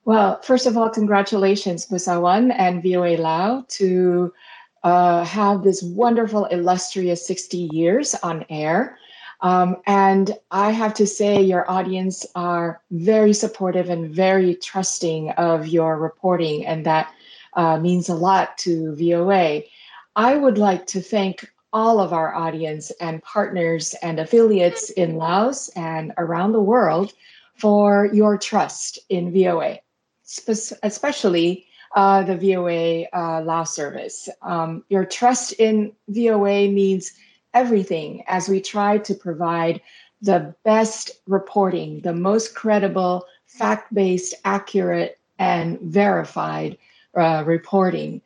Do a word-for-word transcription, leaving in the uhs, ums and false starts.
Well, first of all, congratulations, Musawan and V O A Lao, to uh, have this wonderful, illustrious sixty years on air. Um, and I have to say, your audience are very supportive and very trusting of your reporting, and that uh, means a lot to V O A. I would like to thank all of our audience and partners and affiliates in Laos and around the world for your trust in V O A, especially uh, the V O A uh, Law Service. Um, your trust in V O A means everything as we try to provide the best reporting, the most credible, fact based, accurate, and verified uh, reporting.